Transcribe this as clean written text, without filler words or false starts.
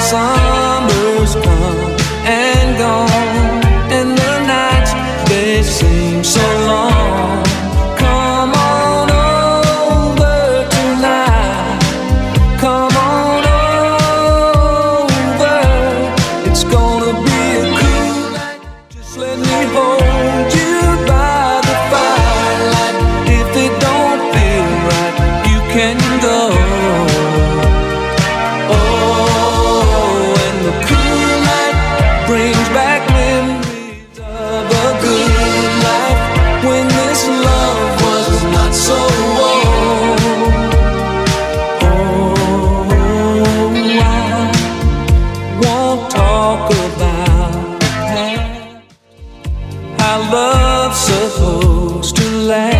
Summer's come and gone, and the nights, they seem so long. Come on over tonight. Come on over. It's gonna be a cool night. Just let me hold you by the firelight. If it don't feel right, you can go. Brings back memories of a good life when this love was not so warm. Oh, I won't talk about the past, how love's supposed to last.